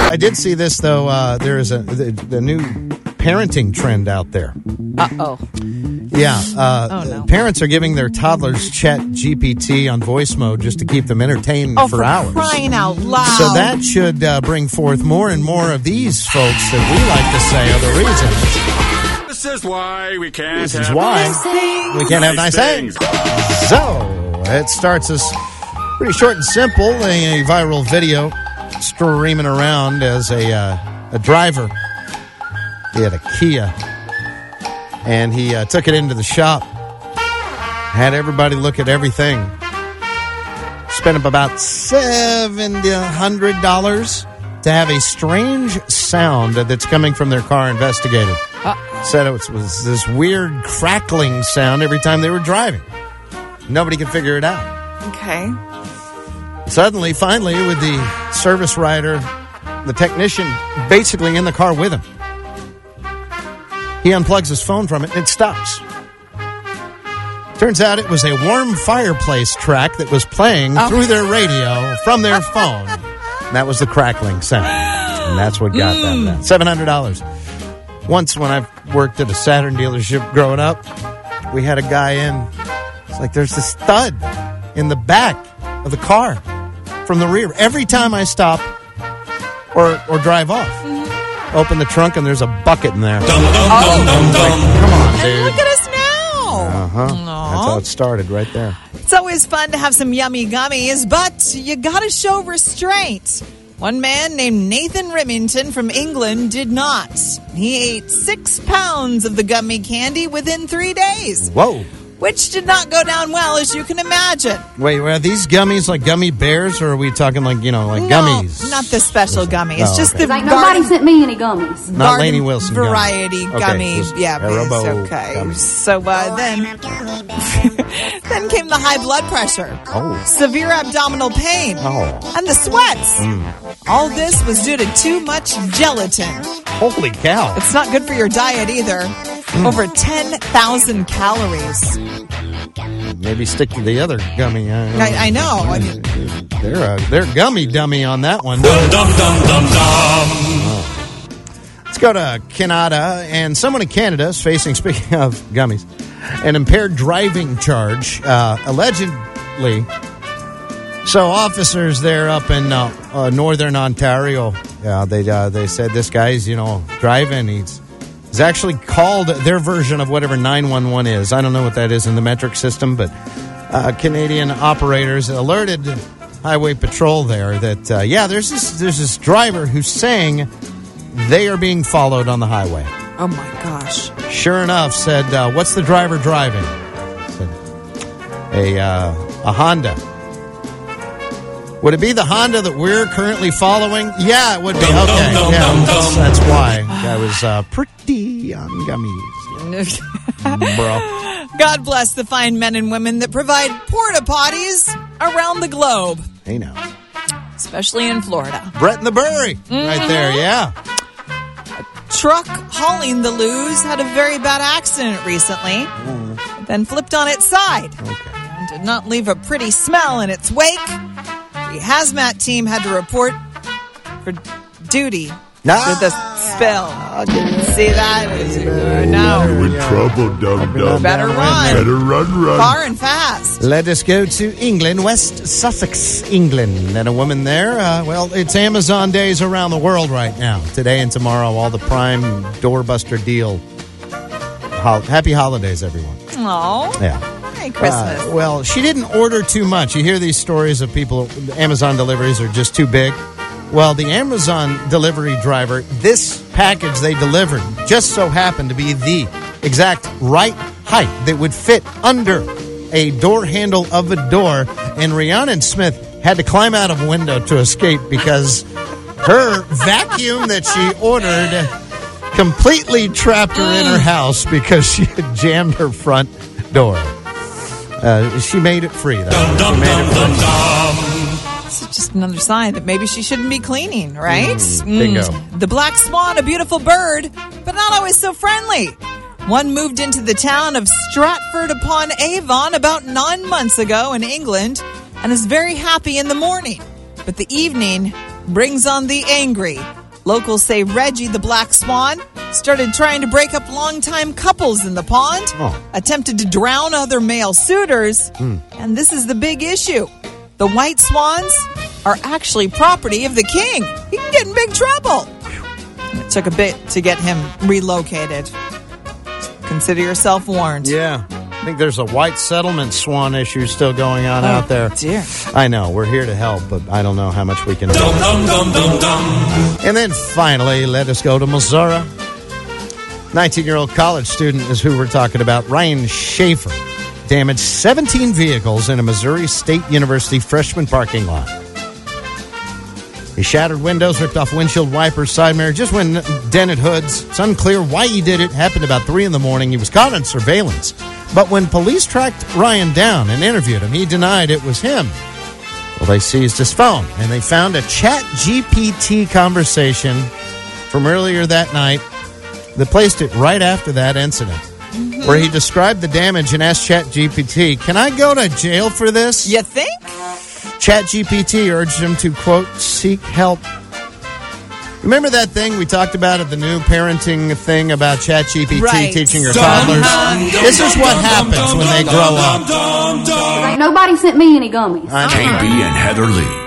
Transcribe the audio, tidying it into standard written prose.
I did see this, though. There is the new parenting trend out there. Uh-oh. Yeah. No. Parents are giving their toddlers Chat GPT on voice mode just to keep them entertained for hours. Crying out loud. So that should bring forth more and more of these folks that we like to say are the reason. This is why we can't This is why we can't have nice things. So, it starts as pretty short and simple. A viral video streaming around as a driver. He had a Kia. And he took it into the shop. Had everybody look at everything. Spent up about $700 to have a strange sound that's coming from their car investigated. Said it was this weird crackling sound every time they were driving. Nobody could figure it out. Okay. Suddenly, finally, with the service writer, the technician basically in the car with him, he unplugs his phone from it and it stops. Turns out it was a warm fireplace track that was playing through their radio from their phone. And that was the crackling sound. And that's what got them that. $700. Once when I worked at a Saturn dealership growing up, we had a guy in. It's like there's this stud in the back of the car from the rear. Every time I stop or drive off, open the trunk and there's a bucket in there. Come on, dude. Look at us now. That's how it started right there. It's always fun to have some yummy gummies, but you got to show restraint. One man named Nathan Remington from England did not. He ate 6 pounds of the gummy candy within 3 days. Whoa. Which did not go down well, as you can imagine. Wait, are these gummies like gummy bears, or are we talking like, gummies? No, not the special gummies. Oh, just okay. the nobody sent me any gummies. Not Lainey Wilson variety gummies. gummies. Yeah, but it's okay. Gummies. So then came the high blood pressure, severe abdominal pain, and the sweats. All this was due to too much gelatin. Holy cow. It's not good for your diet either. Over 10,000 calories. Maybe stick to the other gummy. I know. I mean, they're gummy dummy on that one. Let's go to Canada, and someone in Canada is facing, speaking of gummies, an impaired driving charge, allegedly. So officers there up in northern Ontario, they said this guy's, driving. He's actually called their version of whatever 911 is. I don't know what that is in the metric system, but Canadian operators alerted Highway Patrol there that, there's this driver who's saying they are being followed on the highway. oh my gosh. Sure enough, said, what's the driver driving? Said, a Honda. Would it be the Honda that we're currently following? Yeah, it would be. Okay, that's why. I was pretty on gummies. Bro. God bless the fine men and women that provide porta potties around the globe. Hey, now. Especially in Florida. Brett and the Burry. Right there, yeah. Truck hauling the loos had a very bad accident recently, then flipped on its side. Okay. And did not leave a pretty smell in its wake. The hazmat team had to report for duty with the spill. See that? No. You're in trouble, dum-dum. Better run. Better run. Far and fast. Let us go to England, West Sussex, England. And a woman there, it's Amazon days around the world right now. Today and tomorrow, all the Prime doorbuster deal. Happy holidays, everyone. Oh. Yeah. Merry Christmas. Well, she didn't order too much. You hear these stories of people, Amazon deliveries are just too big. Well, the Amazon delivery driver, this package they delivered just so happened to be the exact right height that would fit under a door handle of a door. And Rhiannon Smith had to climb out of a window to escape because her vacuum that she ordered completely trapped her in her house because she had jammed her front door. She made it free, though. It's just another sign that maybe she shouldn't be cleaning, right? Bingo. The black swan, a beautiful bird, but not always so friendly. One moved into the town of Stratford-upon-Avon about 9 months ago in England and is very happy in the morning. But the evening brings on the angry, Locals say Reggie, the black swan, started trying to break up longtime couples in the pond, attempted to drown other male suitors, and this is the big issue. The white swans are actually property of the king. He can get in big trouble. It took a bit to get him relocated. Consider yourself warned. Yeah. I think there's a white settlement swan issue still going on out there. Dear. I know. We're here to help, but I don't know how much we can do. And then finally, let us go to Missouri. 19-year-old college student is who we're talking about. Ryan Schaefer damaged 17 vehicles in a Missouri State University freshman parking lot. He shattered windows, ripped off windshield wipers, side mirror, just went dented hoods. It's unclear why he did it. Happened about 3 in the morning. He was caught on surveillance. But when police tracked Ryan down and interviewed him, he denied it was him. Well, they seized his phone, and they found a ChatGPT conversation from earlier that night that placed it right after that incident, where he described the damage and asked ChatGPT, "Can I go to jail for this?" You think? ChatGPT urged him to, quote, seek help. Remember that thing we talked about at the new parenting thing about ChatGPT teaching your toddlers? This is what happens when they grow up. Ain't nobody sent me any gummies. KB and Heather Lee.